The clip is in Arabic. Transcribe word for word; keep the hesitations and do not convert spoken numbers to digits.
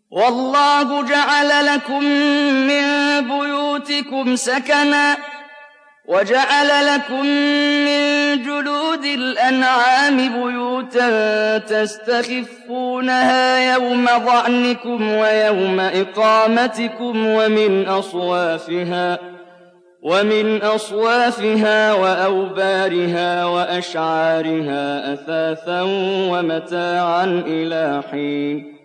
وَاللَّهُ جَعَلَ لَكُم مِّن بُيُوتِكُمْ سَكَنًا وَجَعَلَ لَكُم مِّن جُلُودِ الْأَنْعَامِ بُيُوتًا تَسْتَخِفُّونَهَا يَوْمَ ظَعْنِكُمْ وَيَوْمَ إِقَامَتِكُمْ وَمِنْ أَصْوَافِهَا وَأَوْبَارِهَا وَأَشْعَارِهَا أَثَاثًا وَمَتَاعًا إِلَىٰ حِينٍ